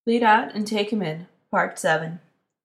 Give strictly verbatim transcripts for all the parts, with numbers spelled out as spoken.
Lead out and take him in. Part seven.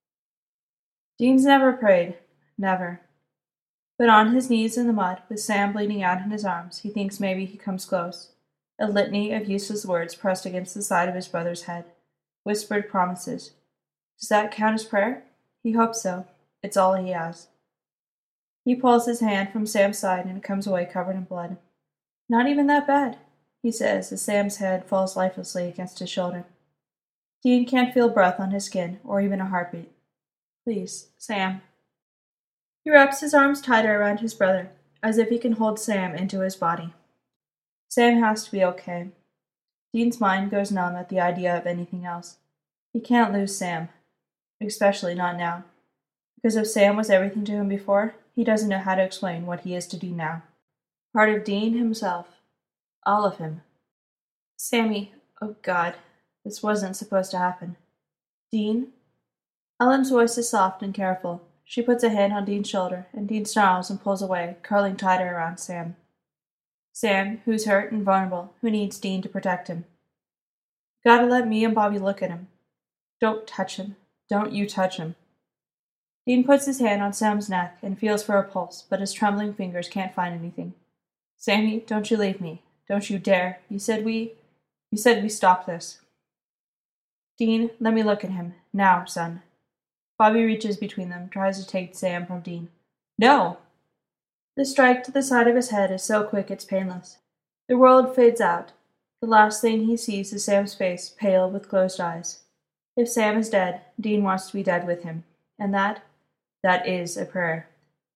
Dean's never prayed. Never. But on his knees in the mud, with Sam bleeding out in his arms, he thinks maybe he comes close. A litany of useless words pressed against the side of his brother's head. Whispered promises. Does that count as prayer? He hopes so. It's all he has. He pulls his hand from Sam's side and it comes away covered in blood. Not even that bad, he says as Sam's head falls lifelessly against his shoulder. Dean can't feel breath on his skin, or even a heartbeat. Please, Sam. He wraps his arms tighter around his brother, as if he can hold Sam into his body. Sam has to be okay. Dean's mind goes numb at the idea of anything else. He can't lose Sam, especially not now. Because if Sam was everything to him before, he doesn't know how to explain what he is to Dean now. Part of Dean himself. All of him. Sammy, oh God. This wasn't supposed to happen. Dean? Ellen's voice is soft and careful. She puts a hand on Dean's shoulder, and Dean snarls and pulls away, curling tighter around Sam. Sam, who's hurt and vulnerable, who needs Dean to protect him. Gotta let me and Bobby look at him. Don't touch him. Don't you touch him. Dean puts his hand on Sam's neck and feels for a pulse, but his trembling fingers can't find anything. Sammy, don't you leave me. Don't you dare. You said we... You said we stop this. Dean, let me look at him. Now, son. Bobby reaches between them, tries to take Sam from Dean. No! The strike to the side of his head is so quick it's painless. The world fades out. The last thing he sees is Sam's face, pale with closed eyes. If Sam is dead, Dean wants to be dead with him. And that, that is a prayer.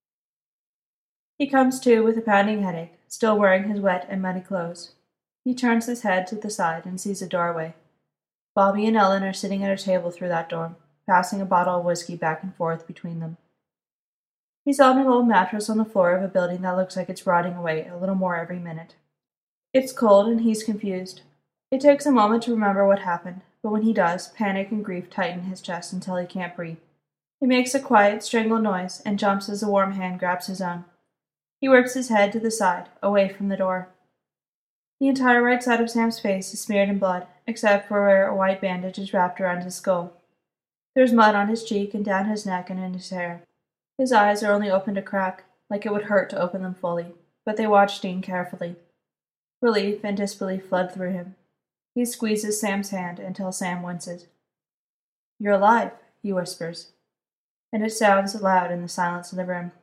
He comes to with a pounding headache, still wearing his wet and muddy clothes. He turns his head to the side and sees a doorway. Bobby and Ellen are sitting at a table through that door, passing a bottle of whiskey back and forth between them. He's on an old mattress on the floor of a building that looks like it's rotting away a little more every minute. It's cold and he's confused. It takes a moment to remember what happened, but when he does, panic and grief tighten his chest until he can't breathe. He makes a quiet, strangled noise and jumps as a warm hand grabs his own. He works his head to the side, away from the door. The entire right side of Sam's face is smeared in blood, except for where a white bandage is wrapped around his skull. There's mud on his cheek and down his neck and in his hair. His eyes are only opened a crack, like it would hurt to open them fully, but they watch Dean carefully. Relief and disbelief flood through him. He squeezes Sam's hand until Sam winces. You're alive, he whispers, and it sounds loud in the silence of the room.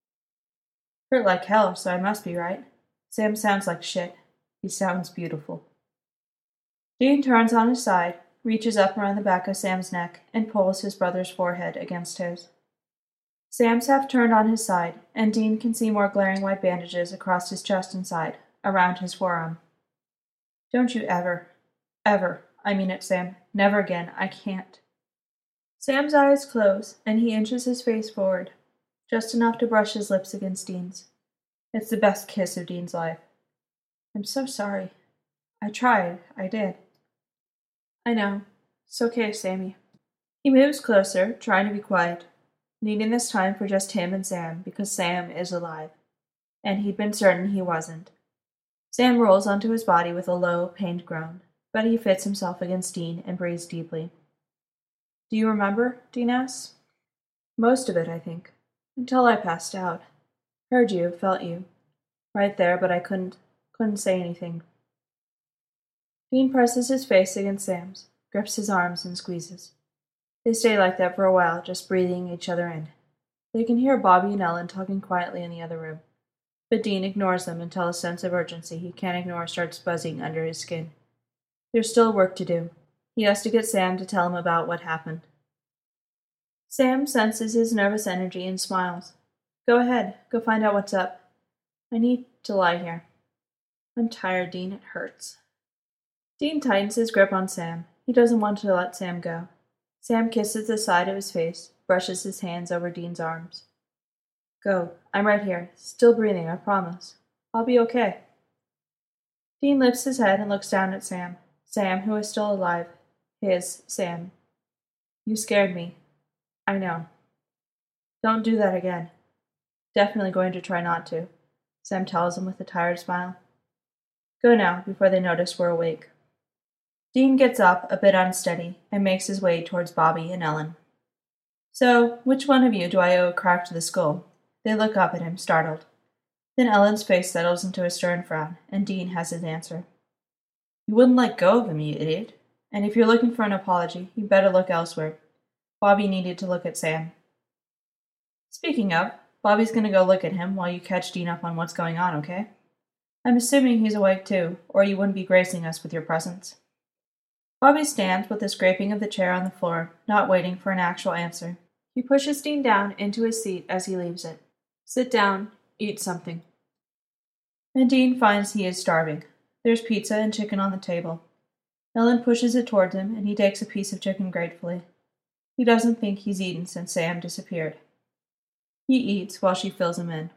Hurt like hell, so I must be right. Sam sounds like shit. He sounds beautiful. Dean turns on his side, reaches up around the back of Sam's neck, and pulls his brother's forehead against his. Sam's half turned on his side, and Dean can see more glaring white bandages across his chest and side, around his forearm. Don't you ever, ever, I mean it, Sam, never again, I can't. Sam's eyes close, and he inches his face forward, just enough to brush his lips against Dean's. It's the best kiss of Dean's life. I'm so sorry. I tried, I did. I know. It's okay, Sammy. He moves closer, trying to be quiet, needing this time for just him and Sam, because Sam is alive. And he'd been certain he wasn't. Sam rolls onto his body with a low, pained groan, but he fits himself against Dean and breathes deeply. Do you remember? Dean asks. Most of it, I think. Until I passed out. Heard you, felt you. Right there, but I couldn't, couldn't say anything. Dean presses his face against Sam's, grips his arms and squeezes. They stay like that for a while, just breathing each other in. They can hear Bobby and Ellen talking quietly in the other room, but Dean ignores them until a sense of urgency he can't ignore starts buzzing under his skin. There's still work to do. He has to get Sam to tell him about what happened. Sam senses his nervous energy and smiles. Go ahead, go find out what's up. I need to lie here. I'm tired, Dean, it hurts. Dean tightens his grip on Sam. He doesn't want to let Sam go. Sam kisses the side of his face, brushes his hands over Dean's arms. Go. I'm right here. Still breathing, I promise. I'll be okay. Dean lifts his head and looks down at Sam. Sam, who is still alive. His Sam. You scared me. I know. Don't do that again. Definitely going to try not to, Sam tells him with a tired smile. Go now, before they notice we're awake. Dean gets up, a bit unsteady, and makes his way towards Bobby and Ellen. So, which one of you do I owe a crack to the skull? They look up at him, startled. Then Ellen's face settles into a stern frown, and Dean has his answer. You wouldn't let go of him, you idiot. And if you're looking for an apology, you better look elsewhere. Bobby needed to look at Sam. Speaking of, Bobby's gonna go look at him while you catch Dean up on what's going on, okay? I'm assuming he's awake too, or you wouldn't be gracing us with your presence. Bobby stands with the scraping of the chair on the floor, not waiting for an actual answer. He pushes Dean down into his seat as he leaves it. Sit down, eat something. And Dean finds he is starving. There's pizza and chicken on the table. Ellen pushes it towards him, and he takes a piece of chicken gratefully. He doesn't think he's eaten since Sam disappeared. He eats while she fills him in.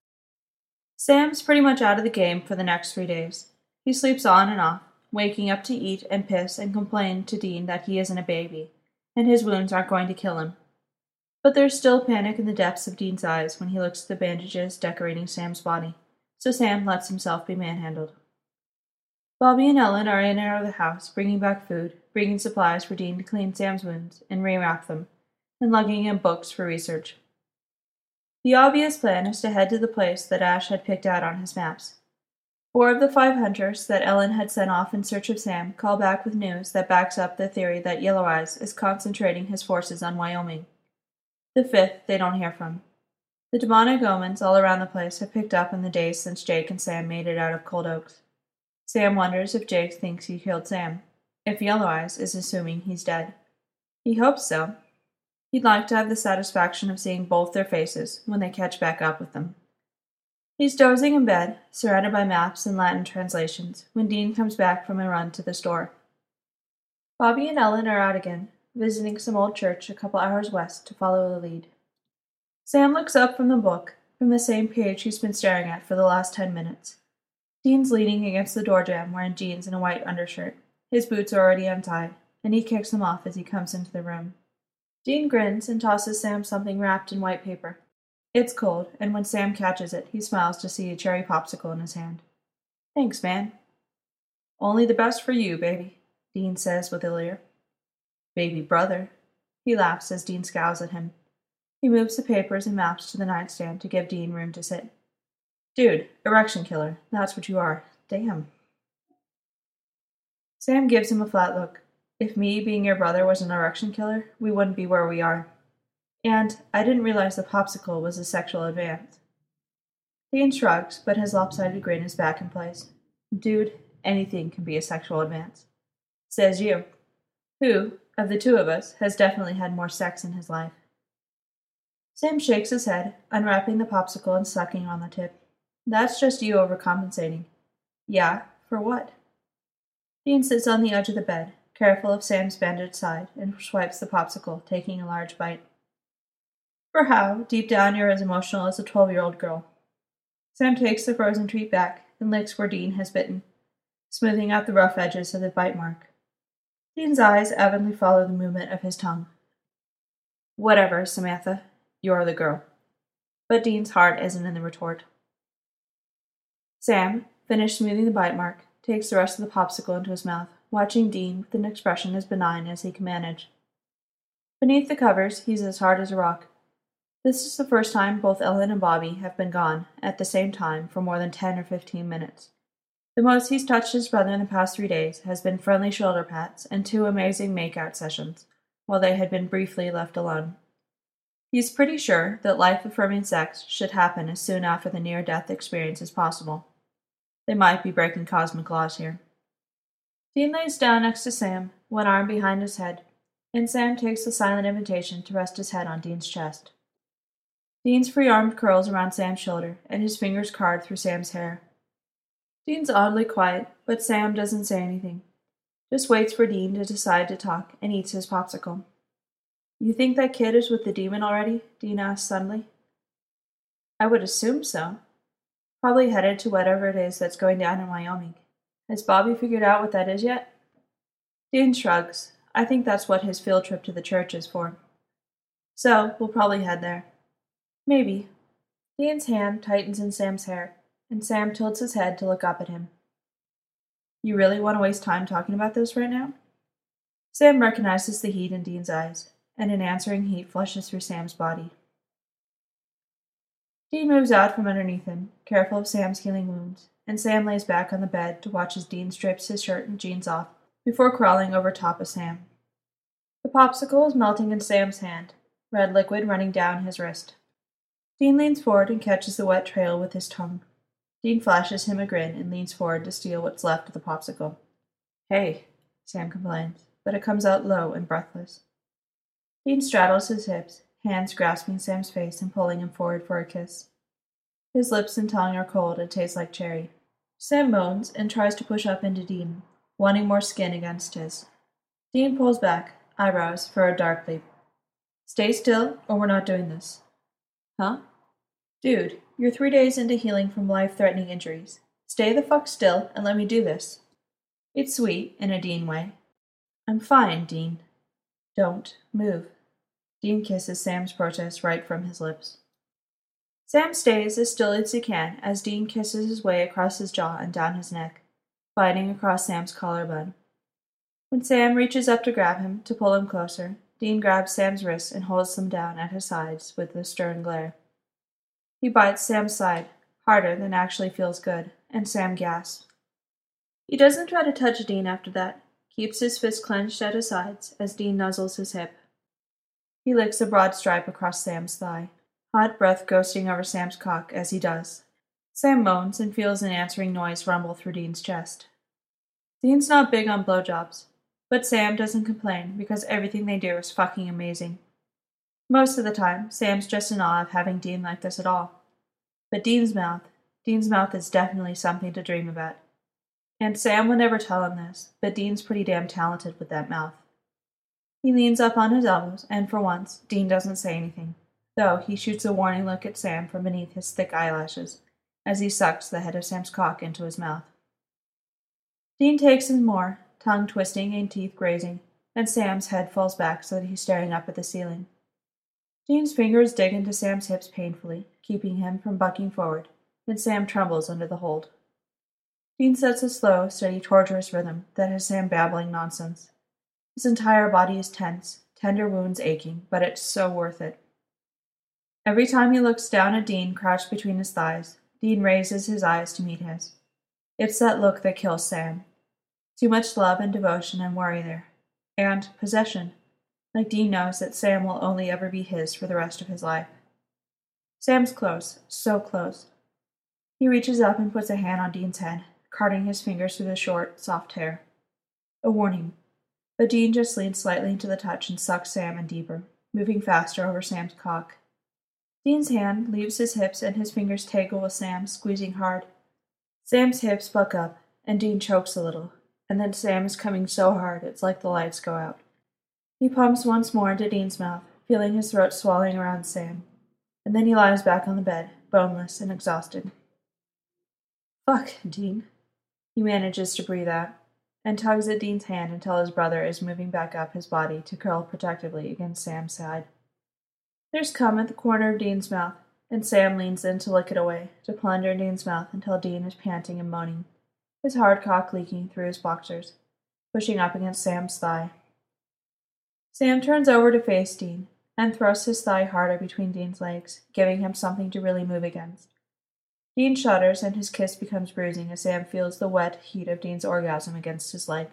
Sam's pretty much out of the game for the next three days. He sleeps on and off, waking up to eat and piss and complain to Dean that he isn't a baby, and his wounds aren't going to kill him. But there's still panic in the depths of Dean's eyes when he looks at the bandages decorating Sam's body, so Sam lets himself be manhandled. Bobby and Ellen are in and out of the house, bringing back food, bringing supplies for Dean to clean Sam's wounds and rewrap them, and lugging him books for research. The obvious plan is to head to the place that Ash had picked out on his maps. Four of the five hunters that Ellen had sent off in search of Sam call back with news that backs up the theory that Yellow Eyes is concentrating his forces on Wyoming. The fifth they don't hear from. The demonic omens all around the place have picked up in the days since Jake and Sam made it out of Cold Oaks. Sam wonders if Jake thinks he killed Sam, if Yellow Eyes is assuming he's dead. He hopes so. He'd like to have the satisfaction of seeing both their faces when they catch back up with them. He's dozing in bed, surrounded by maps and Latin translations, when Dean comes back from a run to the store. Bobby and Ellen are out again, visiting some old church a couple hours west to follow the lead. Sam looks up from the book, from the same page he's been staring at for the last ten minutes. Dean's leaning against the door jamb wearing jeans and a white undershirt. His boots are already untied, and he kicks them off as he comes into the room. Dean grins and tosses Sam something wrapped in white paper. It's cold, and when Sam catches it, he smiles to see a cherry popsicle in his hand. Thanks, man. Only the best for you, baby, Dean says with a leer. Baby brother. He laughs as Dean scowls at him. He moves the papers and maps to the nightstand to give Dean room to sit. Dude, erection killer, that's what you are. Damn. Sam gives him a flat look. If me being your brother was an erection killer, we wouldn't be where we are. And I didn't realize the popsicle was a sexual advance. Dean shrugs, but his lopsided grin is back in place. Dude, anything can be a sexual advance. Says you, who, of the two of us, has definitely had more sex in his life. Sam shakes his head, unwrapping the popsicle and sucking on the tip. That's just you overcompensating. Yeah, for what? Dean sits on the edge of the bed, careful of Sam's bandaged side, and swipes the popsicle, taking a large bite. For how, deep down, you're as emotional as a twelve-year-old girl. Sam takes the frozen treat back and licks where Dean has bitten, smoothing out the rough edges of the bite mark. Dean's eyes avidly follow the movement of his tongue. Whatever, Samantha. You're the girl. But Dean's heart isn't in the retort. Sam, finished smoothing the bite mark, takes the rest of the popsicle into his mouth, watching Dean with an expression as benign as he can manage. Beneath the covers, he's as hard as a rock. This is the first time both Ellen and Bobby have been gone, at the same time, for more than ten or fifteen minutes. The most he's touched his brother in the past three days has been friendly shoulder pats and two amazing make-out sessions, while they had been briefly left alone. He's pretty sure that life-affirming sex should happen as soon after the near-death experience as possible. They might be breaking cosmic laws here. Dean lays down next to Sam, one arm behind his head, and Sam takes the silent invitation to rest his head on Dean's chest. Dean's free arm curls around Sam's shoulder, and his fingers card through Sam's hair. Dean's oddly quiet, but Sam doesn't say anything. Just waits for Dean to decide to talk and eats his popsicle. You think that kid is with the demon already? Dean asks suddenly. I would assume so. Probably headed to whatever it is that's going down in Wyoming. Has Bobby figured out what that is yet? Dean shrugs. I think that's what his field trip to the church is for. So, we'll probably head there. Maybe. Dean's hand tightens in Sam's hair, and Sam tilts his head to look up at him. You really want to waste time talking about this right now? Sam recognizes the heat in Dean's eyes, and an answering heat flushes through Sam's body. Dean moves out from underneath him, careful of Sam's healing wounds, and Sam lays back on the bed to watch as Dean strips his shirt and jeans off before crawling over top of Sam. The popsicle is melting in Sam's hand, red liquid running down his wrist. Dean leans forward and catches the wet trail with his tongue. Dean flashes him a grin and leans forward to steal what's left of the popsicle. Hey, Sam complains, but it comes out low and breathless. Dean straddles his hips, hands grasping Sam's face and pulling him forward for a kiss. His lips and tongue are cold and taste like cherry. Sam moans and tries to push up into Dean, wanting more skin against his. Dean pulls back, eyebrows furrowed darkly. Stay still, or we're not doing this. Huh? Dude, you're three days into healing from life-threatening injuries. Stay the fuck still and let me do this. It's sweet, in a Dean way. I'm fine, Dean. Don't move. Dean kisses Sam's protest right from his lips. Sam stays as still as he can as Dean kisses his way across his jaw and down his neck, biting across Sam's collarbone. When Sam reaches up to grab him, to pull him closer, Dean grabs Sam's wrists and holds them down at his sides with a stern glare. He bites Sam's side, harder than actually feels good, and Sam gasps. He doesn't try to touch Dean after that, keeps his fist clenched at his sides as Dean nuzzles his hip. He licks a broad stripe across Sam's thigh, hot breath ghosting over Sam's cock as he does. Sam moans and feels an answering noise rumble through Dean's chest. Dean's not big on blowjobs, but Sam doesn't complain because everything they do is fucking amazing. Most of the time, Sam's just in awe of having Dean like this at all. But Dean's mouth, Dean's mouth is definitely something to dream about. And Sam would never tell him this, but Dean's pretty damn talented with that mouth. He leans up on his elbows, and for once, Dean doesn't say anything, though he shoots a warning look at Sam from beneath his thick eyelashes, as he sucks the head of Sam's cock into his mouth. Dean takes in more, tongue twisting and teeth grazing, and Sam's head falls back so that he's staring up at the ceiling. Dean's fingers dig into Sam's hips painfully, keeping him from bucking forward, and Sam trembles under the hold. Dean sets a slow, steady, torturous rhythm that has Sam babbling nonsense. His entire body is tense, tender wounds aching, but it's so worth it. Every time he looks down at Dean crouched between his thighs, Dean raises his eyes to meet his. It's that look that kills Sam. Too much love and devotion and worry there. And possession. Like Dean knows that Sam will only ever be his for the rest of his life. Sam's close, so close. He reaches up and puts a hand on Dean's head, carting his fingers through the short, soft hair. A warning. But Dean just leans slightly into the touch and sucks Sam in deeper, moving faster over Sam's cock. Dean's hand leaves his hips and his fingers tangle with Sam's, squeezing hard. Sam's hips buck up, and Dean chokes a little, and then Sam is coming so hard it's like the lights go out. He pumps once more into Dean's mouth, feeling his throat swelling around Sam, and then he lies back on the bed, boneless and exhausted. Fuck, Dean. He manages to breathe out, and tugs at Dean's hand until his brother is moving back up his body to curl protectively against Sam's side. There's cum at the corner of Dean's mouth, and Sam leans in to lick it away, to plunder Dean's mouth until Dean is panting and moaning, his hard cock leaking through his boxers, pushing up against Sam's thigh. Sam turns over to face Dean, and thrusts his thigh harder between Dean's legs, giving him something to really move against. Dean shudders, and his kiss becomes bruising as Sam feels the wet heat of Dean's orgasm against his leg.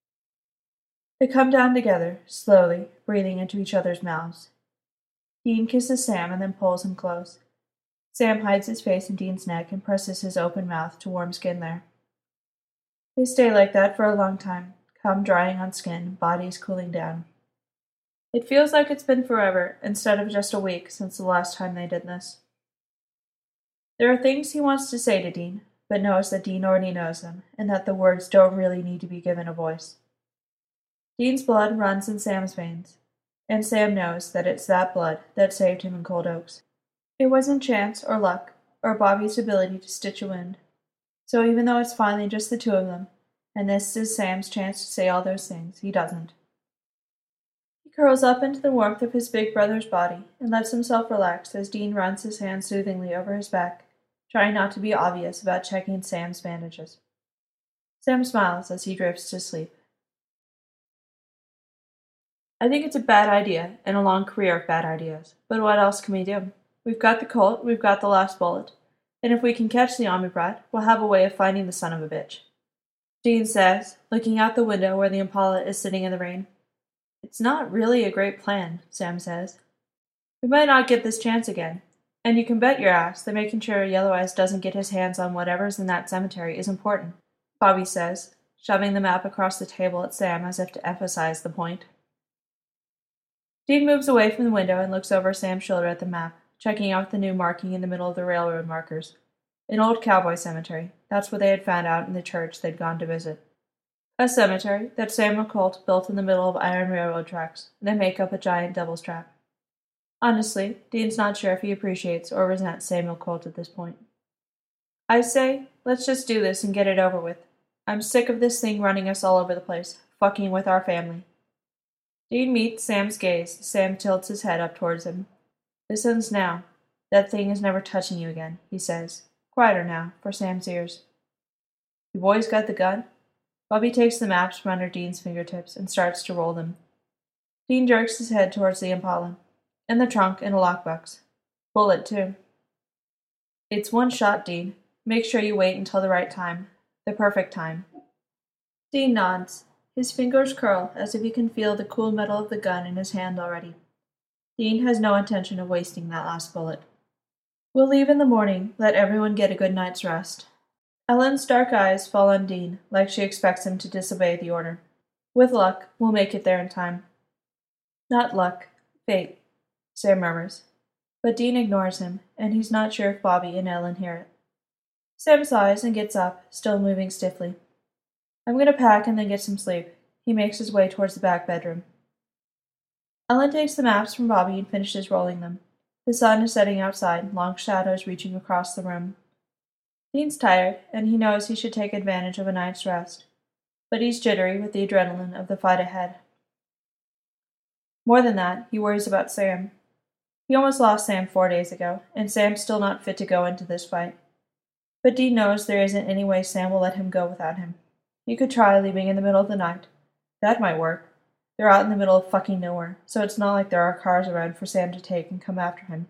They come down together, slowly, breathing into each other's mouths. Dean kisses Sam and then pulls him close. Sam hides his face in Dean's neck and presses his open mouth to warm skin there. They stay like that for a long time, cum drying on skin, bodies cooling down. It feels like it's been forever, instead of just a week since the last time they did this. There are things he wants to say to Dean, but knows that Dean already knows them, and that the words don't really need to be given a voice. Dean's blood runs in Sam's veins, and Sam knows that it's that blood that saved him in Cold Oaks. It wasn't chance or luck, or Bobby's ability to stitch a wound. So even though it's finally just the two of them, and this is Sam's chance to say all those things, he doesn't. He curls up into the warmth of his big brother's body and lets himself relax as Dean runs his hand soothingly over his back, trying not to be obvious about checking Sam's bandages. Sam smiles as he drifts to sleep. I think it's a bad idea, and a long career of bad ideas. But what else can we do? We've got the Colt, we've got the last bullet. And if we can catch the army brat, we'll have a way of finding the son of a bitch. Dean says, looking out the window where the Impala is sitting in the rain. It's not really a great plan, Sam says. We might not get this chance again. And you can bet your ass that making sure Yellow Eyes doesn't get his hands on whatever's in that cemetery is important, Bobby says, shoving the map across the table at Sam as if to emphasize the point. Dean moves away from the window and looks over Sam's shoulder at the map, checking out the new marking in the middle of the railroad markers. An old cowboy cemetery. That's what they had found out in the church they'd gone to visit. A cemetery that Samuel Colt built in the middle of iron railroad tracks that make up a giant devil's trap. Honestly, Dean's not sure if he appreciates or resents Samuel Colt at this point. I say, let's just do this and get it over with. I'm sick of this thing running us all over the place, fucking with our family. Dean meets Sam's gaze. Sam tilts his head up towards him. This ends now. That thing is never touching you again, he says. Quieter now, for Sam's ears. You boys got the gun? Bobby takes the maps from under Dean's fingertips and starts to roll them. Dean jerks his head towards the Impala. In the trunk and a lockbox. Bullet, too. It's one shot, Dean. Make sure you wait until the right time. The perfect time. Dean nods. His fingers curl as if he can feel the cool metal of the gun in his hand already. Dean has no intention of wasting that last bullet. We'll leave in the morning. Let everyone get a good night's rest. Ellen's dark eyes fall on Dean, like she expects him to disobey the order. With luck, we'll make it there in time. Not luck. Fate. Sam murmurs. But Dean ignores him, and he's not sure if Bobby and Ellen hear it. Sam sighs and gets up, still moving stiffly. I'm going to pack and then get some sleep. He makes his way towards the back bedroom. Ellen takes the maps from Bobby and finishes rolling them. The sun is setting outside, long shadows reaching across the room. Dean's tired, and he knows he should take advantage of a night's rest. But he's jittery with the adrenaline of the fight ahead. More than that, he worries about Sam. He almost lost Sam four days ago, and Sam's still not fit to go into this fight. But Dean knows there isn't any way Sam will let him go without him. He could try leaving in the middle of the night. That might work. They're out in the middle of fucking nowhere, so it's not like there are cars around for Sam to take and come after him.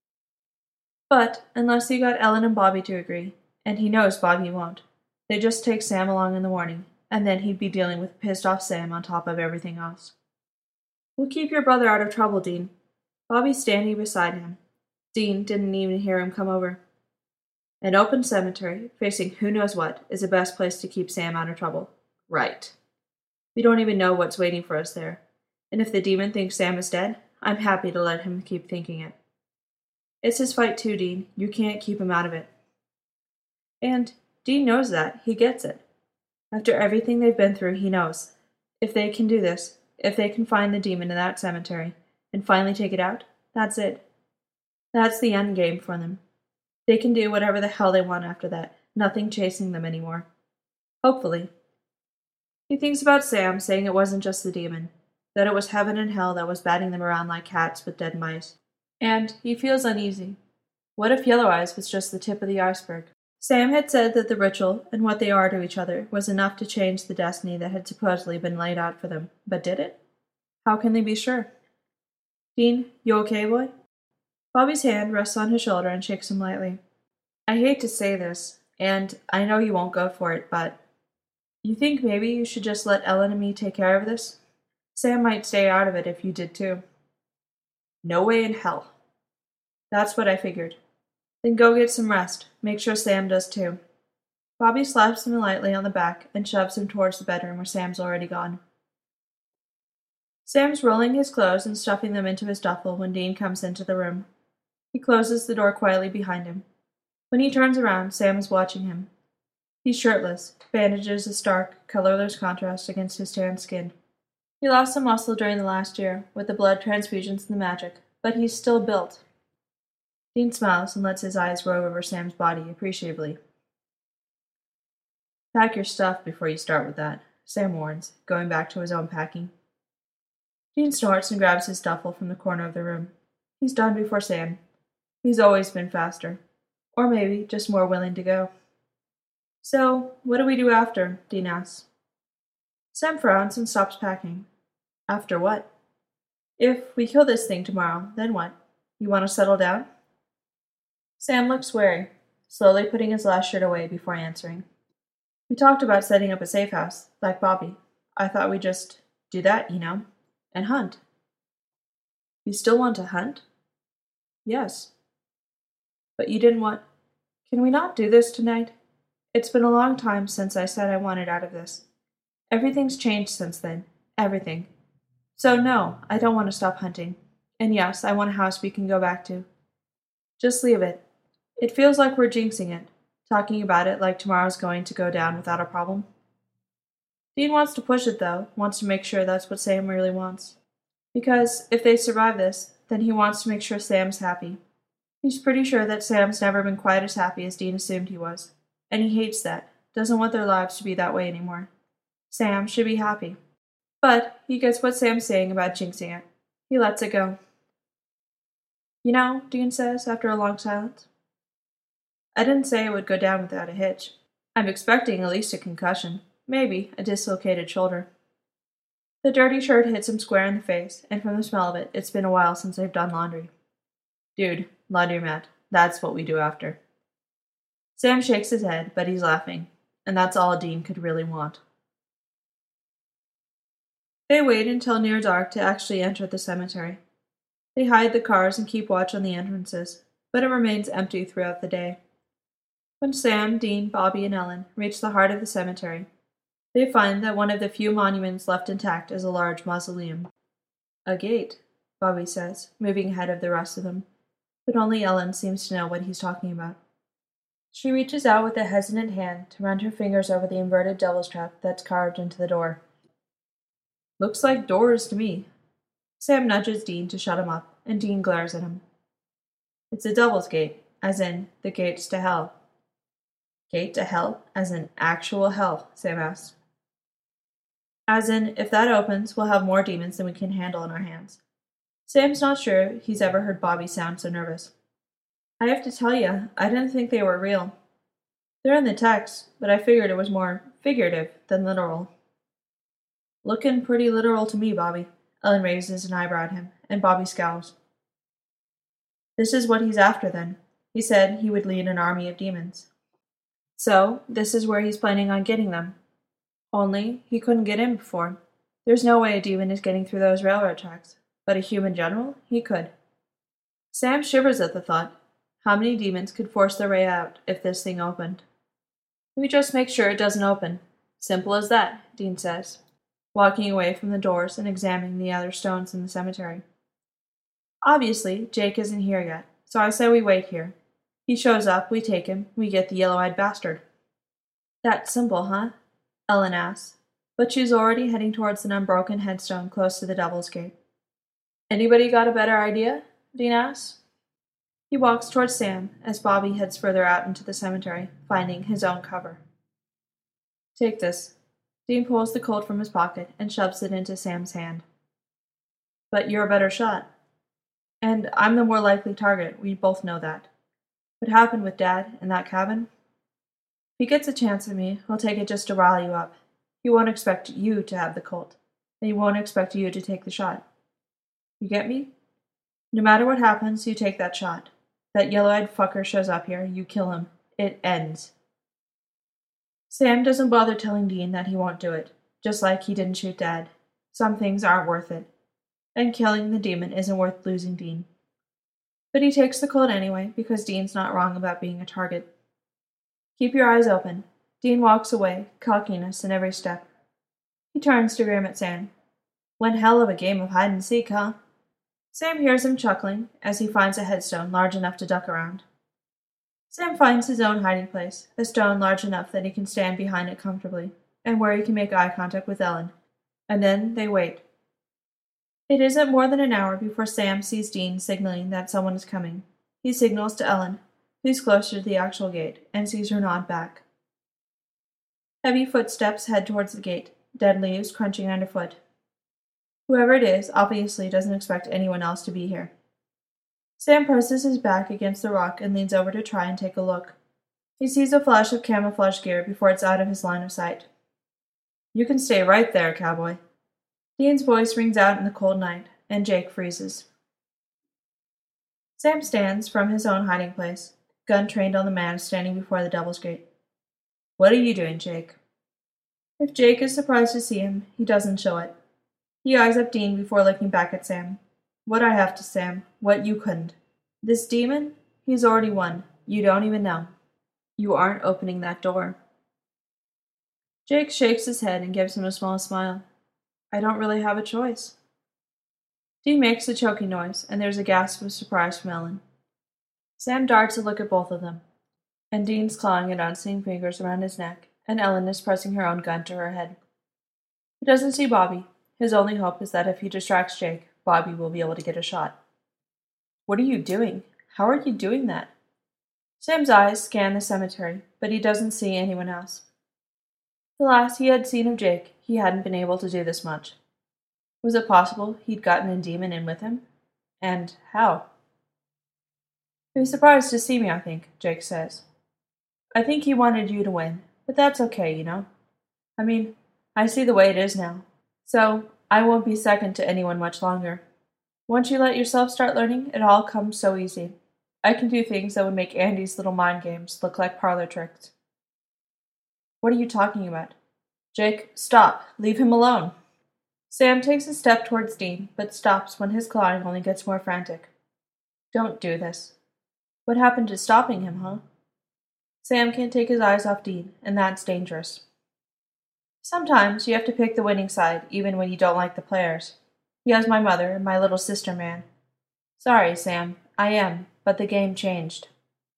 But, unless he got Ellen and Bobby to agree, and he knows Bobby won't, they just take Sam along in the morning, and then he'd be dealing with pissed-off Sam on top of everything else. We'll keep your brother out of trouble, Dean. Bobby's standing beside him. Dean didn't even hear him come over. An open cemetery, facing who knows what, is the best place to keep Sam out of trouble. Right. We don't even know what's waiting for us there. And if the demon thinks Sam is dead, I'm happy to let him keep thinking it. It's his fight too, Dean. You can't keep him out of it. And Dean knows that. He gets it. After everything they've been through, he knows. If they can do this, if they can find the demon in that cemetery, and finally take it out, that's it. That's the end game for them. They can do whatever the hell they want after that, nothing chasing them anymore. Hopefully. He thinks about Sam saying it wasn't just the demon, that it was heaven and hell that was batting them around like cats with dead mice. And he feels uneasy. What if Yellow Eyes was just the tip of the iceberg? Sam had said that the ritual, and what they are to each other, was enough to change the destiny that had supposedly been laid out for them. But did it? How can they be sure? Dean, you okay, boy? Bobby's hand rests on his shoulder and shakes him lightly. I hate to say this, and I know you won't go for it, but you think maybe you should just let Ellen and me take care of this? Sam might stay out of it if you did too. No way in hell. That's what I figured. Then go get some rest. Make sure Sam does too. Bobby slaps him lightly on the back and shoves him towards the bedroom where Sam's already gone. Sam's rolling his clothes and stuffing them into his duffel when Dean comes into the room. He closes the door quietly behind him. When he turns around, Sam is watching him. He's shirtless, bandages a stark, colorless contrast against his tanned skin. He lost some muscle during the last year, with the blood transfusions and the magic, but he's still built. Dean smiles and lets his eyes rove over Sam's body appreciatively. Pack your stuff before you start with that, Sam warns, going back to his own packing. Dean snorts and grabs his duffel from the corner of the room. He's done before Sam. He's always been faster. Or maybe just more willing to go. So, what do we do after? Dean asks. Sam frowns and stops packing. After what? If we kill this thing tomorrow, then what? You want to settle down? Sam looks wary, slowly putting his last shirt away before answering. We talked about setting up a safe house, like Bobby. I thought we'd just do that, you know, and hunt. You still want to hunt? Yes. But you didn't want... Can we not do this tonight? It's been a long time since I said I wanted out of this. Everything's changed since then. Everything. So no, I don't want to stop hunting. And yes, I want a house we can go back to. Just leave it. It feels like we're jinxing it, talking about it like tomorrow's going to go down without a problem. Dean wants to push it, though, wants to make sure that's what Sam really wants. Because if they survive this, then he wants to make sure Sam's happy. He's pretty sure that Sam's never been quite as happy as Dean assumed he was, and he hates that, doesn't want their lives to be that way anymore. Sam should be happy. But he gets what Sam's saying about jinxing it. He lets it go. You know, Dean says, after a long silence, I didn't say it would go down without a hitch. I'm expecting at least a concussion, maybe a dislocated shoulder. The dirty shirt hits him square in the face, and from the smell of it, it's been a while since they've done laundry. Dude, laundromat, that's what we do after. Sam shakes his head, but he's laughing, and that's all Dean could really want. They wait until near dark to actually enter the cemetery. They hide the cars and keep watch on the entrances, but it remains empty throughout the day. When Sam, Dean, Bobby, and Ellen reach the heart of the cemetery, they find that one of the few monuments left intact is a large mausoleum. A gate, Bobby says, moving ahead of the rest of them, but only Ellen seems to know what he's talking about. She reaches out with a hesitant hand to run her fingers over the inverted devil's trap that's carved into the door. Looks like doors to me. Sam nudges Dean to shut him up, and Dean glares at him. It's a devil's gate, as in the gates to hell. Gate to hell, as in actual hell, Sam asks. As in, if that opens, we'll have more demons than we can handle in our hands. Sam's not sure he's ever heard Bobby sound so nervous. I have to tell you, I didn't think they were real. They're in the text, but I figured it was more figurative than literal. Looking pretty literal to me, Bobby. Ellen raises an eyebrow at him, and Bobby scowls. This is what he's after, then. He said he would lead an army of demons. So, this is where he's planning on getting them. Only, he couldn't get in before. There's no way a demon is getting through those railroad tracks, but a human general, he could. Sam shivers at the thought. How many demons could force their way out if this thing opened? We just make sure it doesn't open. Simple as that, Dean says, walking away from the doors and examining the other stones in the cemetery. Obviously, Jake isn't here yet, so I say we wait here. He shows up, we take him, we get the yellow-eyed bastard. That's simple, huh? Ellen asks, but she's already heading towards an unbroken headstone close to the Devil's Gate. Anybody got a better idea? Dean asks. He walks towards Sam as Bobby heads further out into the cemetery, finding his own cover. Take this. Dean pulls the Colt from his pocket and shoves it into Sam's hand. But you're a better shot. And I'm the more likely target, we both know that. What happened with Dad in that cabin? If he gets a chance at me, he'll take it just to rile you up. He won't expect you to have the Colt, and he won't expect you to take the shot. You get me? No matter what happens, you take that shot. That yellow-eyed fucker shows up here, you kill him. It ends. Sam doesn't bother telling Dean that he won't do it, just like he didn't shoot Dad. Some things aren't worth it, and killing the demon isn't worth losing Dean. But he takes the Colt anyway, because Dean's not wrong about being a target. Keep your eyes open. Dean walks away, cockiness in every step. He turns to grin at Sam. One hell of a game of hide-and-seek, huh? Sam hears him chuckling as he finds a headstone large enough to duck around. Sam finds his own hiding place, a stone large enough that he can stand behind it comfortably, and where he can make eye contact with Ellen. And then they wait. It isn't more than an hour before Sam sees Dean signaling that someone is coming. He signals to Ellen, who's closer to the actual gate, and sees her nod back. Heavy footsteps head towards the gate, dead leaves crunching underfoot. Whoever it is obviously doesn't expect anyone else to be here. Sam presses his back against the rock and leans over to try and take a look. He sees a flash of camouflage gear before it's out of his line of sight. You can stay right there, cowboy. Dean's voice rings out in the cold night, and Jake freezes. Sam stands from his own hiding place, gun trained on the man standing before the Devil's Gate. What are you doing, Jake? If Jake is surprised to see him, he doesn't show it. He eyes up Dean before looking back at Sam. What I have to, Sam, what you couldn't. This demon, he's already won. You don't even know. You aren't opening that door. Jake shakes his head and gives him a small smile. I don't really have a choice. Dean makes a choking noise, and there's a gasp of surprise from Ellen. Sam darts a look at both of them, and Dean's clawing at unseen fingers around his neck, and Ellen is pressing her own gun to her head. He doesn't see Bobby. His only hope is that if he distracts Jake, Bobby will be able to get a shot. What are you doing? How are you doing that? Sam's eyes scan the cemetery, but he doesn't see anyone else. The last he had seen of Jake, he hadn't been able to do this much. Was it possible he'd gotten a demon in with him? And how? He was surprised to see me, I think, Jake says. I think he wanted you to win, but that's okay, you know. I mean, I see the way it is now, so I won't be second to anyone much longer. Once you let yourself start learning, it all comes so easy. I can do things that would make Andy's little mind games look like parlor tricks. What are you talking about? Jake, stop. Leave him alone. Sam takes a step towards Dean, but stops when his clawing only gets more frantic. Don't do this. What happened to stopping him, huh? Sam can't take his eyes off Dean, and that's dangerous. Sometimes you have to pick the winning side, even when you don't like the players. He has my mother and my little sister, man. Sorry, Sam, I am, but the game changed.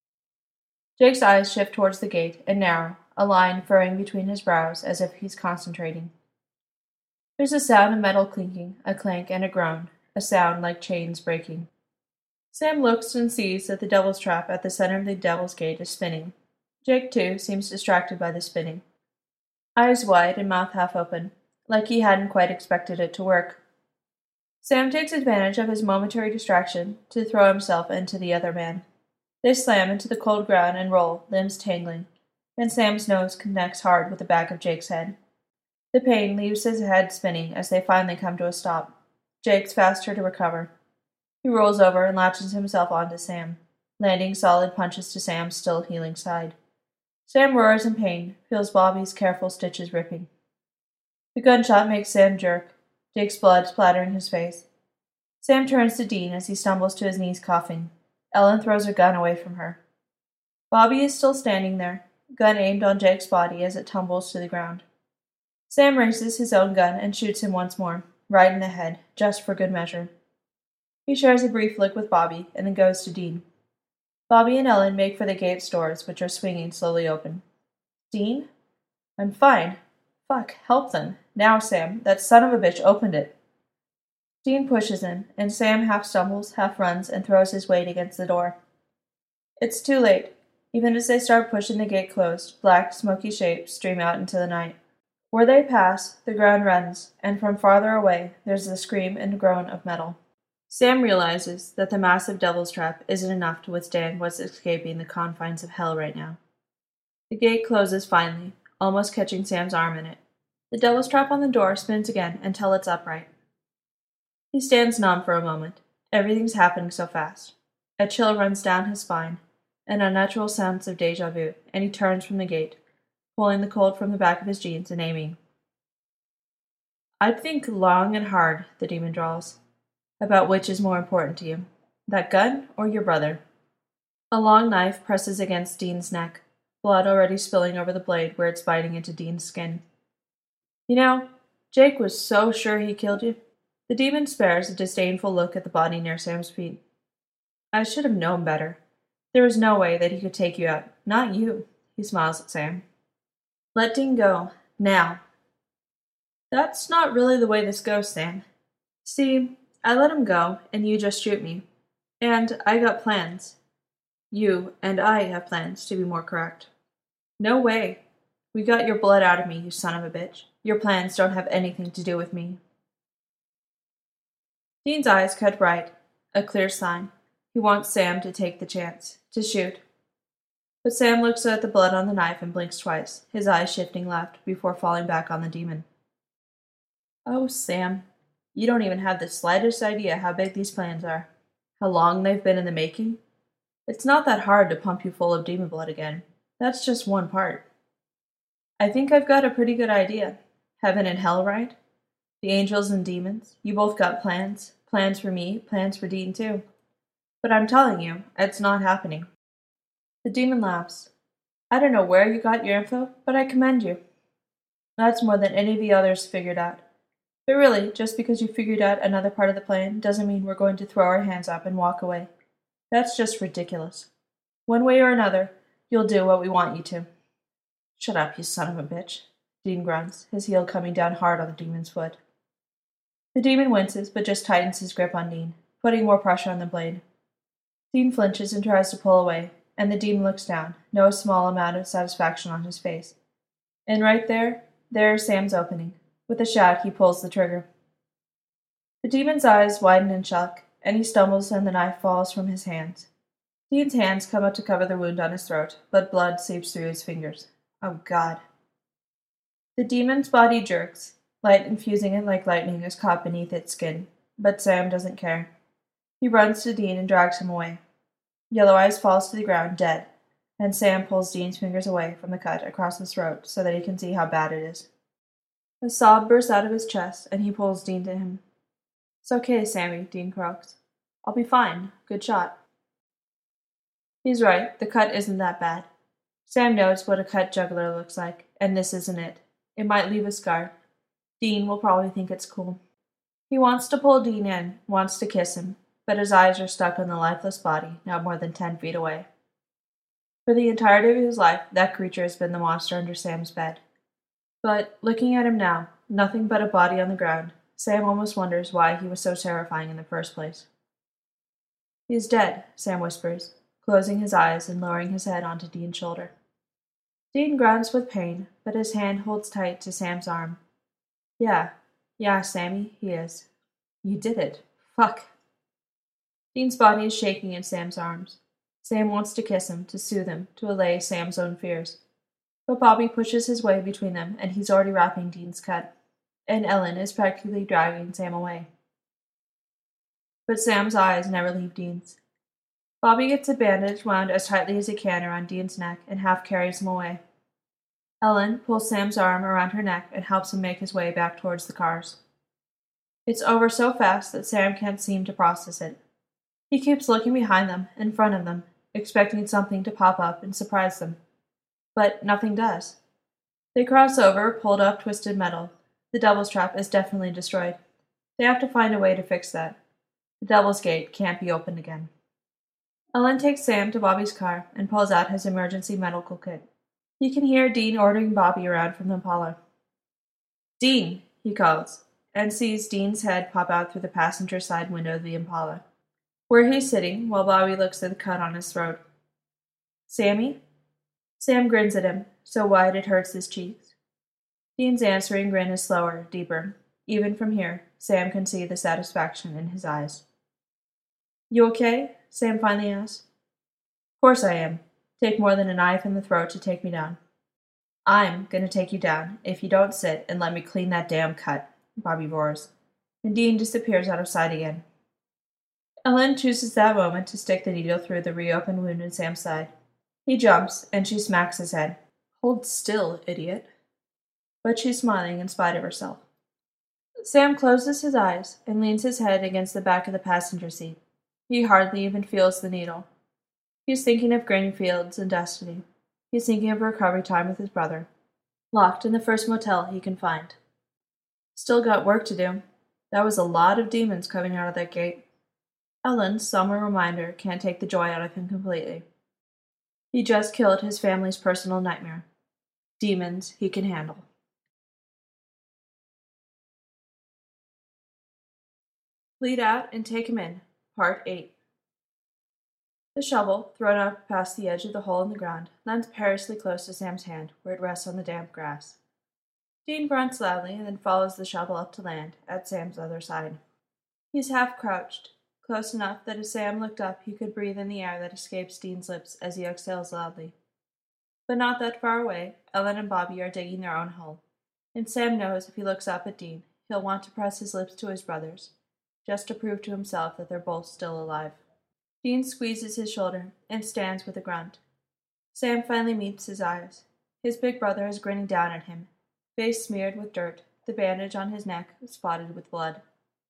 Jake's eyes shift towards the gate and narrow, a line furrowing between his brows as if he's concentrating. There's a sound of metal clinking, a clank and a groan, a sound like chains breaking. Sam looks and sees that the devil's trap at the center of the Devil's Gate is spinning. Jake, too, seems distracted by the spinning. Eyes wide and mouth half open, like he hadn't quite expected it to work. Sam takes advantage of his momentary distraction to throw himself into the other man. They slam into the cold ground and roll, limbs tangling, and Sam's nose connects hard with the back of Jake's head. The pain leaves his head spinning as they finally come to a stop. Jake's faster to recover. He rolls over and latches himself onto Sam, landing solid punches to Sam's still healing side. Sam roars in pain, feels Bobby's careful stitches ripping. The gunshot makes Sam jerk, Jake's blood splattering his face. Sam turns to Dean as he stumbles to his knees coughing. Ellen throws her gun away from her. Bobby is still standing there, gun aimed on Jake's body as it tumbles to the ground. Sam raises his own gun and shoots him once more, right in the head, just for good measure. He shares a brief look with Bobby and then goes to Dean. Bobby and Ellen make for the gate's doors, which are swinging slowly open. Dean? I'm fine. Fuck, help them. Now, Sam, that son of a bitch opened it. Dean pushes him, and Sam half stumbles, half runs, and throws his weight against the door. It's too late. Even as they start pushing the gate closed, black, smoky shapes stream out into the night. Where they pass, the ground runs, and from farther away, there's the scream and groan of metal. Sam realizes that the massive devil's trap isn't enough to withstand what's escaping the confines of hell right now. The gate closes finally, almost catching Sam's arm in it. The devil's trap on the door spins again until it's upright. He stands numb for a moment. Everything's happening so fast. A chill runs down his spine, an unnatural sense of deja vu, and he turns from the gate, pulling the colt from the back of his jeans and aiming. I'd think long and hard, the demon drawls, about which is more important to you, that gun or your brother. A long knife presses against Dean's neck, blood already spilling over the blade where it's biting into Dean's skin. You know, Jake was so sure he killed you. The demon spares a disdainful look at the body near Sam's feet. I should have known better. There was no way that he could take you out. Not you. He smiles at Sam. Let Dean go. Now. That's not really the way this goes, Sam. See, I let him go, and you just shoot me. And I got plans. You and I have plans, to be more correct. No way. We got your blood out of me, you son of a bitch. Your plans don't have anything to do with me. Dean's eyes cut bright, a clear sign. He wants Sam to take the chance, to shoot. But Sam looks at the blood on the knife and blinks twice, his eyes shifting left before falling back on the demon. Oh, Sam, you don't even have the slightest idea how big these plans are, how long they've been in the making. It's not that hard to pump you full of demon blood again. That's just one part. I think I've got a pretty good idea. Heaven and hell, right? The angels and demons. You both got plans. Plans for me, plans for Dean too. But I'm telling you, it's not happening. The demon laughs. I don't know where you got your info, but I commend you. That's more than any of the others figured out. But really, just because you figured out another part of the plan doesn't mean we're going to throw our hands up and walk away. That's just ridiculous. One way or another, you'll do what we want you to. Shut up, you son of a bitch, Dean grunts, his heel coming down hard on the demon's foot. The demon winces, but just tightens his grip on Dean, putting more pressure on the blade. Dean flinches and tries to pull away, and the demon looks down, no small amount of satisfaction on his face. And right there, there is Sam's opening. With a shout, he pulls the trigger. The demon's eyes widen in shock, and he stumbles and the knife falls from his hands. Dean's hands come up to cover the wound on his throat, but blood seeps through his fingers. Oh, God. The demon's body jerks. Light infusing it like lightning is caught beneath its skin, but Sam doesn't care. He runs to Dean and drags him away. Yellow Eyes falls to the ground, dead, and Sam pulls Dean's fingers away from the cut across his throat so that he can see how bad it is. A sob bursts out of his chest, and he pulls Dean to him. It's okay, Sammy, Dean croaks. I'll be fine. Good shot. He's right. The cut isn't that bad. Sam knows what a cut jugular looks like, and this isn't it. It might leave a scar. Dean will probably think it's cool. He wants to pull Dean in, wants to kiss him, but his eyes are stuck on the lifeless body, not more than ten feet away. For the entirety of his life, that creature has been the monster under Sam's bed. But, looking at him now, nothing but a body on the ground, Sam almost wonders why he was so terrifying in the first place. He's dead, Sam whispers, closing his eyes and lowering his head onto Dean's shoulder. Dean grunts with pain, but his hand holds tight to Sam's arm. Yeah, yeah, Sammy, he is. You did it. Fuck. Dean's body is shaking in Sam's arms. Sam wants to kiss him, to soothe him, to allay Sam's own fears. But Bobby pushes his way between them, and he's already wrapping Dean's cut. And Ellen is practically dragging Sam away. But Sam's eyes never leave Dean's. Bobby gets a bandage wound as tightly as he can around Dean's neck and half carries him away. Ellen pulls Sam's arm around her neck and helps him make his way back towards the cars. It's over so fast that Sam can't seem to process it. He keeps looking behind them, in front of them, expecting something to pop up and surprise them. But nothing does. They cross over, pulled up twisted metal. The Devil's Trap is definitely destroyed. They have to find a way to fix that. The Devil's Gate can't be opened again. Ellen takes Sam to Bobby's car and pulls out his emergency medical kit. He can hear Dean ordering Bobby around from the Impala. Dean, he calls, and sees Dean's head pop out through the passenger side window of the Impala, where he's sitting while Bobby looks at the cut on his throat. Sammy? Sam grins at him, so wide it hurts his cheeks. Dean's answering grin is slower, deeper. Even from here, Sam can see the satisfaction in his eyes. You okay? Sam finally asks. Of course I am. Take more than a knife in the throat to take me down. I'm gonna take you down if you don't sit and let me clean that damn cut, Bobby roars, and Dean disappears out of sight again. Ellen chooses that moment to stick the needle through the reopened wound in Sam's side. He jumps, and she smacks his head. Hold still, idiot. But she's smiling in spite of herself. Sam closes his eyes and leans his head against the back of the passenger seat. He hardly even feels the needle. He's thinking of grain fields and destiny. He's thinking of recovery time with his brother, locked in the first motel he can find. Still got work to do. That was a lot of demons coming out of that gate. Ellen's summer reminder can't take the joy out of him completely. He just killed his family's personal nightmare. Demons he can handle. Lead out and take him in. Part eight. The shovel, thrown up past the edge of the hole in the ground, lands perilously close to Sam's hand, where it rests on the damp grass. Dean grunts loudly and then follows the shovel up to land, at Sam's other side. He's half-crouched, close enough that as Sam looked up he could breathe in the air that escapes Dean's lips as he exhales loudly. But not that far away, Ellen and Bobby are digging their own hole, and Sam knows if he looks up at Dean, he'll want to press his lips to his brother's, just to prove to himself that they're both still alive. Dean squeezes his shoulder and stands with a grunt. Sam finally meets his eyes. His big brother is grinning down at him, face smeared with dirt, the bandage on his neck spotted with blood.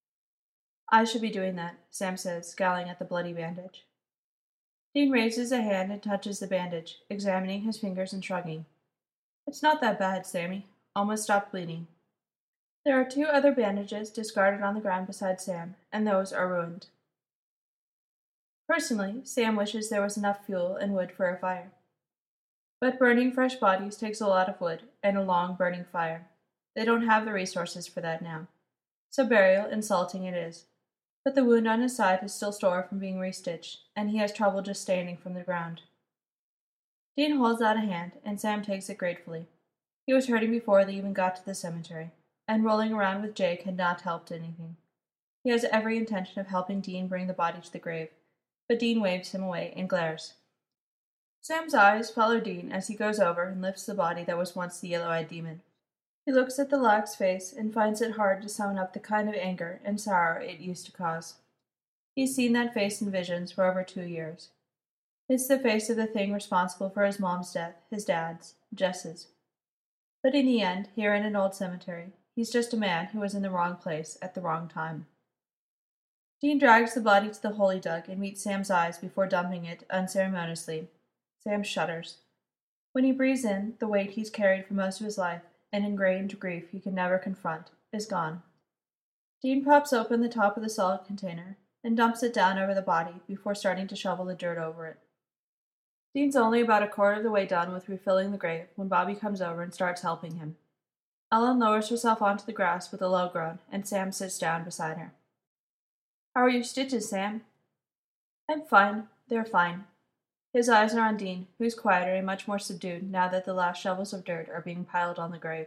I should be doing that, Sam says, scowling at the bloody bandage. Dean raises a hand and touches the bandage, examining his fingers and shrugging. It's not that bad, Sammy. Almost stopped bleeding. There are two other bandages discarded on the ground beside Sam, and those are ruined. Personally, Sam wishes there was enough fuel and wood for a fire. But burning fresh bodies takes a lot of wood and a long burning fire. They don't have the resources for that now. So burial and salting it is. But the wound on his side is still sore from being restitched, and he has trouble just standing from the ground. Dean holds out a hand, and Sam takes it gratefully. He was hurting before they even got to the cemetery, and rolling around with Jake had not helped anything. He has every intention of helping Dean bring the body to the grave, but Dean waves him away and glares. Sam's eyes follow Dean as he goes over and lifts the body that was once the yellow-eyed demon. He looks at the lag's face and finds it hard to summon up the kind of anger and sorrow it used to cause. He's seen that face in visions for over two years. It's the face of the thing responsible for his mom's death, his dad's, Jess's. But in the end, here in an old cemetery, he's just a man who was in the wrong place at the wrong time. Dean drags the body to the hole he dug and meets Sam's eyes before dumping it unceremoniously. Sam shudders. When he breathes in, the weight he's carried for most of his life, and ingrained grief he can never confront, is gone. Dean props open the top of the solid container and dumps it down over the body before starting to shovel the dirt over it. Dean's only about a quarter of the way done with refilling the grave when Bobby comes over and starts helping him. Ellen lowers herself onto the grass with a low groan, and Sam sits down beside her. How are your stitches, Sam? I'm fine. They're fine. His eyes are on Dean, who's quieter and much more subdued now that the last shovels of dirt are being piled on the grave.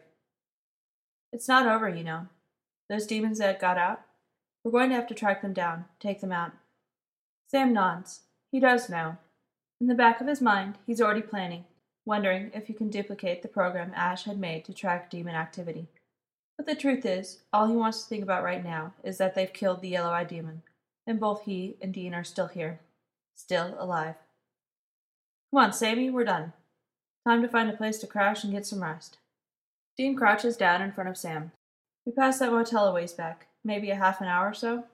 It's not over, you know. Those demons that got out, we're going to have to track them down, take them out. Sam nods. He does know. In the back of his mind, he's already planning, wondering if he can duplicate the program Ash had made to track demon activity. But the truth is, all he wants to think about right now is that they've killed the yellow-eyed demon, and both he and Dean are still here, still alive. Come on, Sammy, we're done. Time to find a place to crash and get some rest. Dean crouches down in front of Sam. We passed that motel a ways back, maybe a half an hour or so.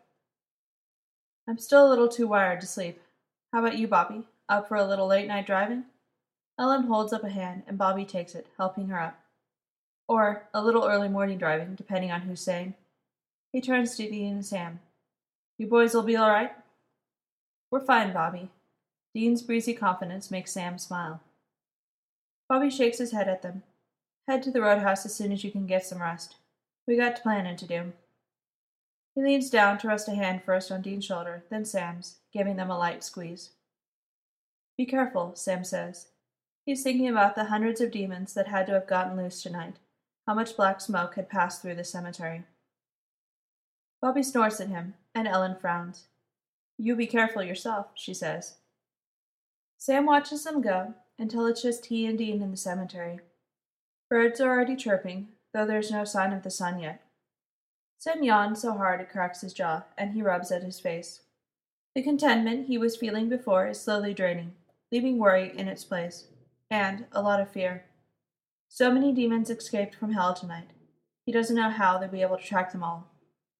I'm still a little too wired to sleep. How about you, Bobby? Up for a little late-night driving? Ellen holds up a hand, and Bobby takes it, helping her up. Or a little early morning driving, depending on who's sane. He turns to Dean and Sam. You boys will be all right? We're fine, Bobby. Dean's breezy confidence makes Sam smile. Bobby shakes his head at them. Head to the roadhouse as soon as you can get some rest. We got planning to do. He leans down to rest a hand first on Dean's shoulder, then Sam's, giving them a light squeeze. Be careful, Sam says. He's thinking about the hundreds of demons that had to have gotten loose tonight, how much black smoke had passed through the cemetery. Bobby snorts at him, and Ellen frowns. You be careful yourself, she says. Sam watches them go, until it's just he and Dean in the cemetery. Birds are already chirping, though there's no sign of the sun yet. Sam yawns so hard it cracks his jaw, and he rubs at his face. The contentment he was feeling before is slowly draining, leaving worry in its place, and a lot of fear. So many demons escaped from hell tonight. He doesn't know how they'll be able to track them all.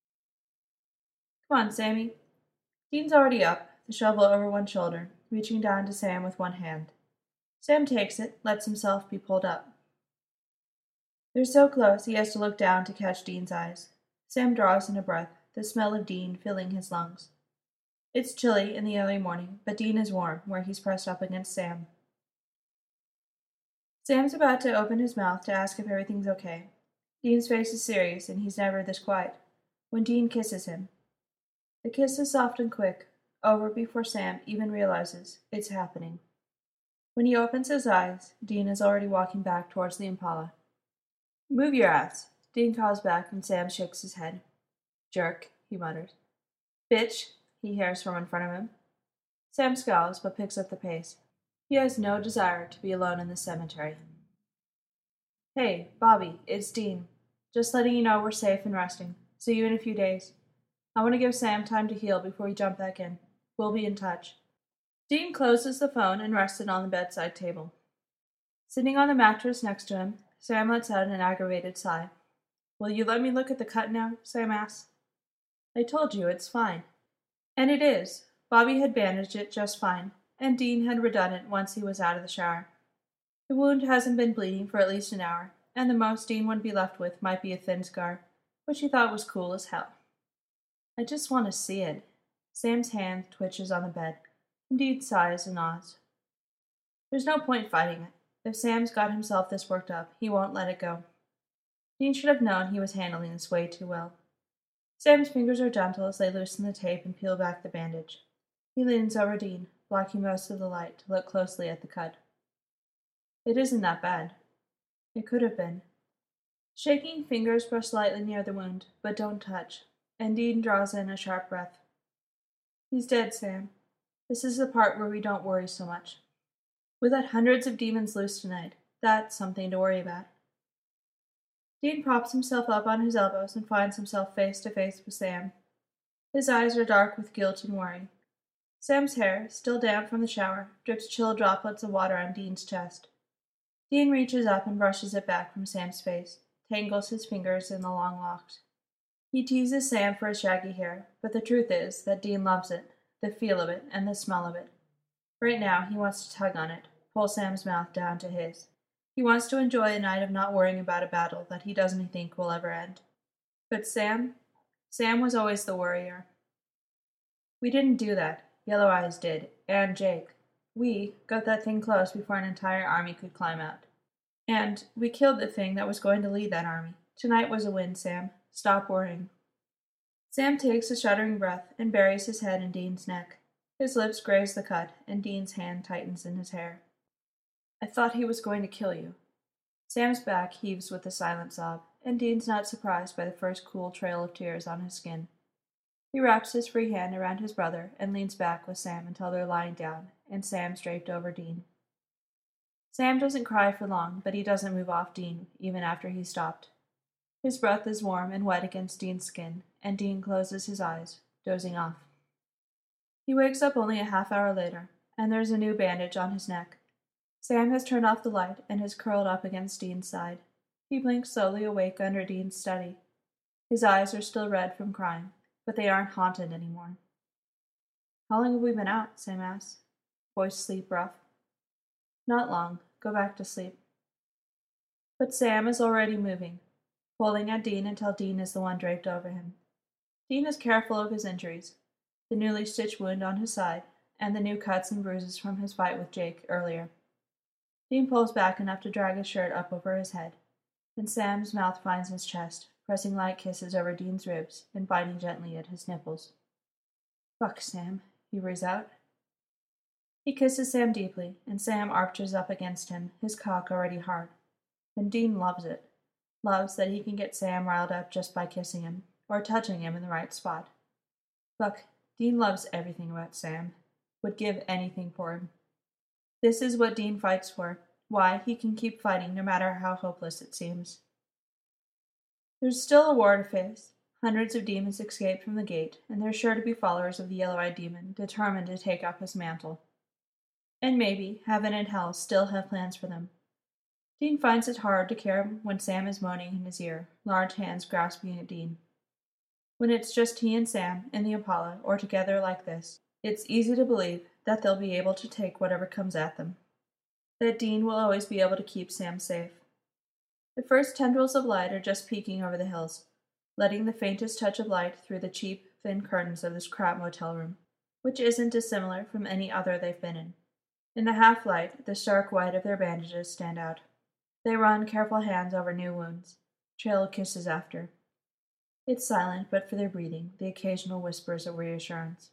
Come on, Sammy. Dean's already up, the shovel over one shoulder, reaching down to Sam with one hand. Sam takes it, lets himself be pulled up. They're so close he has to look down to catch Dean's eyes. Sam draws in a breath, the smell of Dean filling his lungs. It's chilly in the early morning, but Dean is warm where he's pressed up against Sam. Sam's about to open his mouth to ask if everything's okay. Dean's face is serious, and he's never this quiet. When Dean kisses him, the kiss is soft and quick, over before Sam even realizes it's happening. When he opens his eyes, Dean is already walking back towards the Impala. Move your ass, Dean calls back, and Sam shakes his head. Jerk, he mutters. Bitch, he hears from in front of him. Sam scowls, but picks up the pace. He has no desire to be alone in the cemetery. Hey, Bobby, it's Dean. Just letting you know we're safe and resting. See you in a few days. I want to give Sam time to heal before we jump back in. We'll be in touch. Dean closes the phone and rests it on the bedside table. Sitting on the mattress next to him, Sam lets out an aggravated sigh. Will you let me look at the cut now? Sam asks. I told you, it's fine. And it is. Bobby had bandaged it just fine, and Dean had redone it once he was out of the shower. The wound hasn't been bleeding for at least an hour, and the most Dean would be left with might be a thin scar, which he thought was cool as hell. I just want to see it. Sam's hand twitches on the bed, and Dean sighs and nods. There's no point fighting it. If Sam's got himself this worked up, he won't let it go. Dean should have known he was handling this way too well. Sam's fingers are gentle as they loosen the tape and peel back the bandage. He leans over Dean, blocking most of the light, to look closely at the cut. It isn't that bad. It could have been. Shaking fingers brush lightly near the wound, but don't touch, and Dean draws in a sharp breath. He's dead, Sam. This is the part where we don't worry so much. We let hundreds of demons loose tonight. That's something to worry about. Dean props himself up on his elbows and finds himself face to face with Sam. His eyes are dark with guilt and worry. Sam's hair, still damp from the shower, drips chill droplets of water on Dean's chest. Dean reaches up and brushes it back from Sam's face, tangles his fingers in the long locks. He teases Sam for his shaggy hair, but the truth is that Dean loves it, the feel of it, and the smell of it. Right now, he wants to tug on it, pull Sam's mouth down to his. He wants to enjoy a night of not worrying about a battle that he doesn't think will ever end. But Sam? Sam was always the worrier. We didn't do that. Yellow Eyes did, and Jake. We got that thing close before an entire army could climb out. And we killed the thing that was going to lead that army. Tonight was a win, Sam. Stop worrying. Sam takes a shuddering breath and buries his head in Dean's neck. His lips graze the cut, and Dean's hand tightens in his hair. I thought he was going to kill you. Sam's back heaves with a silent sob, and Dean's not surprised by the first cool trail of tears on his skin. He wraps his free hand around his brother and leans back with Sam until they're lying down, and Sam's draped over Dean. Sam doesn't cry for long, but he doesn't move off Dean, even after he's stopped. His breath is warm and wet against Dean's skin, and Dean closes his eyes, dozing off. He wakes up only a half hour later, and there's a new bandage on his neck. Sam has turned off the light and is curled up against Dean's side. He blinks slowly awake under Dean's study. His eyes are still red from crying, but they aren't haunted anymore. How long have we been out? Sam asks, voice sleep rough. Not long. Go back to sleep. But Sam is already moving, pulling at Dean until Dean is the one draped over him. Dean is careful of his injuries, the newly stitched wound on his side, and the new cuts and bruises from his fight with Jake earlier. Dean pulls back enough to drag his shirt up over his head, and Sam's mouth finds his chest, pressing light kisses over Dean's ribs and biting gently at his nipples. Fuck, Sam, he breathes out. He kisses Sam deeply, and Sam arches up against him, his cock already hard. And Dean loves it. Loves that he can get Sam riled up just by kissing him, or touching him in the right spot. Fuck, Dean loves everything about Sam. Would give anything for him. This is what Dean fights for, why he can keep fighting no matter how hopeless it seems. There's still a war to face. Hundreds of demons escaped from the gate, and there's sure to be followers of the Yellow-Eyed Demon determined to take up his mantle. And maybe heaven and hell still have plans for them. Dean finds it hard to care when Sam is moaning in his ear, large hands grasping at Dean. When it's just he and Sam in the Impala, or together like this, it's easy to believe that they'll be able to take whatever comes at them. That Dean will always be able to keep Sam safe. The first tendrils of light are just peeking over the hills, letting the faintest touch of light through the cheap, thin curtains of this crap motel room, which isn't dissimilar from any other they've been in. In the half-light, the stark white of their bandages stand out. They run careful hands over new wounds, trail kisses after. It's silent, but for their breathing, the occasional whispers of reassurance.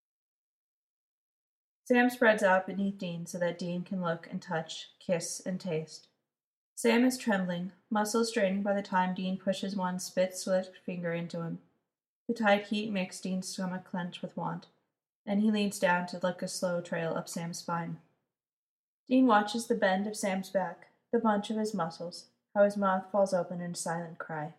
Sam spreads out beneath Dean so that Dean can look and touch, kiss, and taste. Sam is trembling, muscles straining by the time Dean pushes one spit-slick finger into him. The tight heat makes Dean's stomach clench with want, and he leans down to lick a slow trail up Sam's spine. Dean watches the bend of Sam's back, the bunch of his muscles, how his mouth falls open in a silent cry.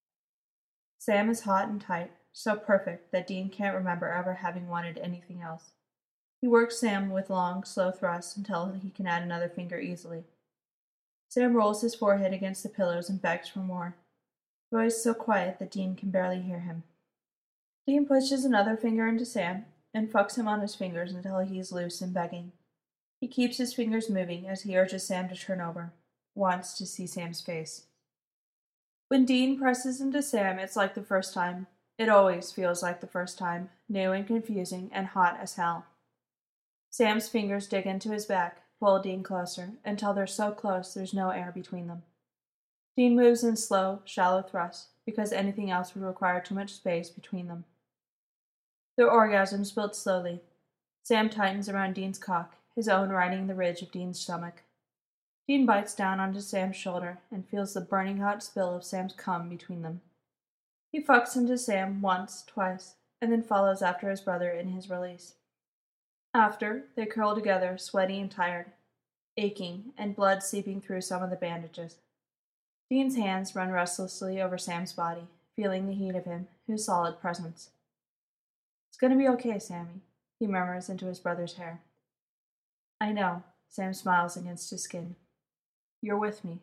Sam is hot and tight, so perfect that Dean can't remember ever having wanted anything else. He works Sam with long, slow thrusts until he can add another finger easily. Sam rolls his forehead against the pillows and begs for more. The voice so quiet that Dean can barely hear him. Dean pushes another finger into Sam and fucks him on his fingers until he is loose and begging. He keeps his fingers moving as he urges Sam to turn over, wants to see Sam's face. When Dean presses into Sam, it's like the first time. It always feels like the first time, new and confusing and hot as hell. Sam's fingers dig into his back, pull Dean closer, until they're so close there's no air between them. Dean moves in slow, shallow thrusts, because anything else would require too much space between them. Their orgasms build slowly. Sam tightens around Dean's cock, his own riding the ridge of Dean's stomach. Dean bites down onto Sam's shoulder and feels the burning hot spill of Sam's cum between them. He fucks into Sam once, twice, and then follows after his brother in his release. After, they curl together, sweaty and tired, aching, and blood seeping through some of the bandages. Dean's hands run restlessly over Sam's body, feeling the heat of him, his solid presence. "It's gonna be okay, Sammy," he murmurs into his brother's hair. "I know," Sam smiles against his skin. "You're with me."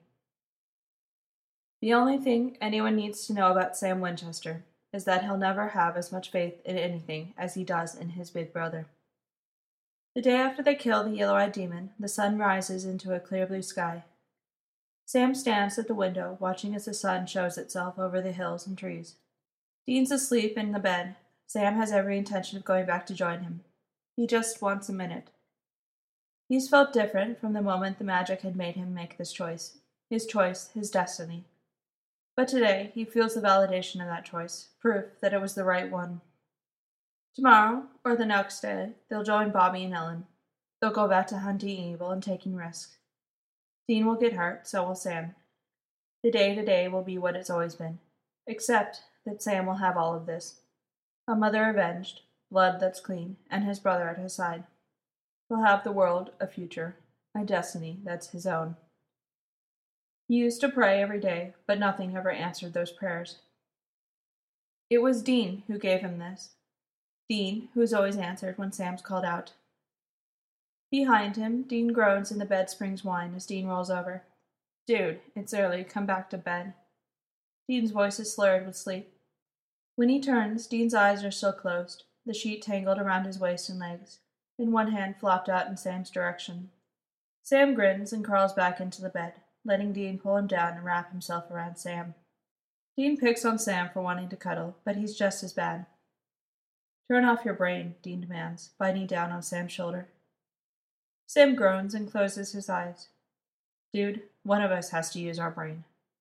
The only thing anyone needs to know about Sam Winchester is that he'll never have as much faith in anything as he does in his big brother. The day after they kill the yellow-eyed demon, the sun rises into a clear blue sky. Sam stands at the window, watching as the sun shows itself over the hills and trees. Dean's asleep in the bed. Sam has every intention of going back to join him. He just wants a minute. He's felt different from the moment the magic had made him make this choice. His choice, his destiny. But today, he feels the validation of that choice, proof that it was the right one. Tomorrow, or the next day, they'll join Bobby and Ellen. They'll go back to hunting evil and taking risks. Dean will get hurt, so will Sam. The day-to-day will be what it's always been, except that Sam will have all of this. A mother avenged, blood that's clean, and his brother at his side. He'll have the world, a future, a destiny that's his own. He used to pray every day, but nothing ever answered those prayers. It was Dean who gave him this. Dean, who has always answered when Sam's called out. Behind him, Dean groans and the bed springs whine as Dean rolls over. "Dude, it's early. Come back to bed." Dean's voice is slurred with sleep. When he turns, Dean's eyes are still closed, the sheet tangled around his waist and legs, and one hand flopped out in Sam's direction. Sam grins and crawls back into the bed, letting Dean pull him down and wrap himself around Sam. Dean picks on Sam for wanting to cuddle, but he's just as bad. "Turn off your brain," Dean demands, biting down on Sam's shoulder. Sam groans and closes his eyes. "Dude, one of us has to use our brain."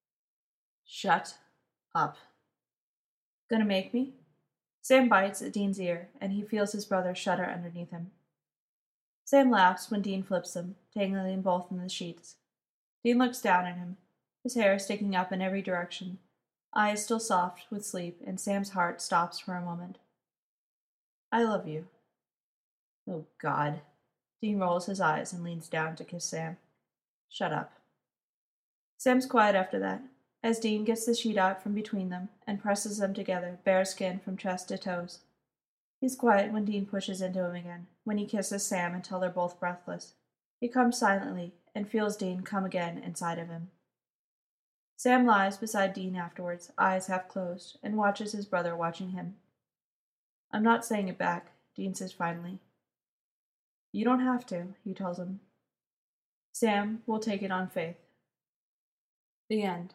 "Shut up." "Gonna make me?" Sam bites at Dean's ear, and he feels his brother shudder underneath him. Sam laughs when Dean flips them, tangling both in the sheets. Dean looks down at him, his hair sticking up in every direction, eyes still soft with sleep, and Sam's heart stops for a moment. "I love you." "Oh, God." Dean rolls his eyes and leans down to kiss Sam. "Shut up." Sam's quiet after that, as Dean gets the sheet out from between them and presses them together, bare skin from chest to toes. He's quiet when Dean pushes into him again, when he kisses Sam until they're both breathless. He comes silently and feels Dean come again inside of him. Sam lies beside Dean afterwards, eyes half closed, and watches his brother watching him. "I'm not saying it back," Dean says finally. "You don't have to," he tells him. Sam will take it on faith. The end.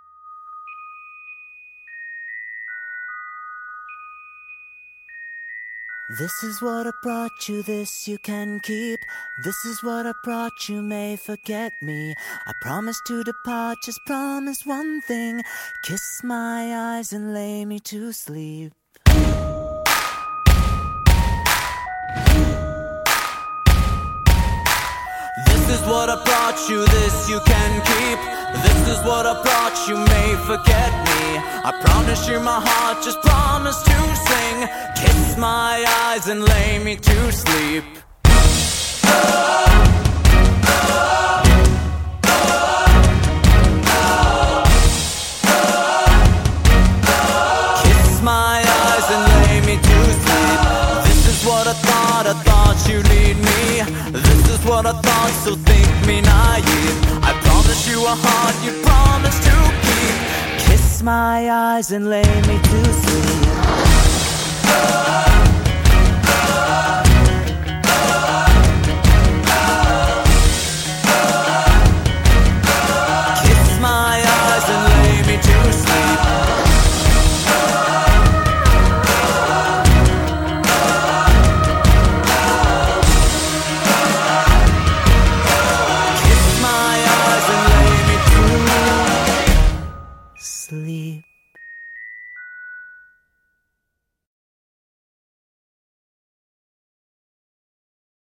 This is what I brought you, this you can keep. This is what I brought you, may forget me. I promise to depart, just promise one thing. Kiss my eyes and lay me to sleep. This is what I brought you, this you can keep. This is what I brought you, may forget me. I promise you my heart, just promise to sing. Kiss my eyes and lay me to sleep. what I thought, so think me naive. I promise you a heart you promised to keep. Kiss my eyes and lay me to sleep.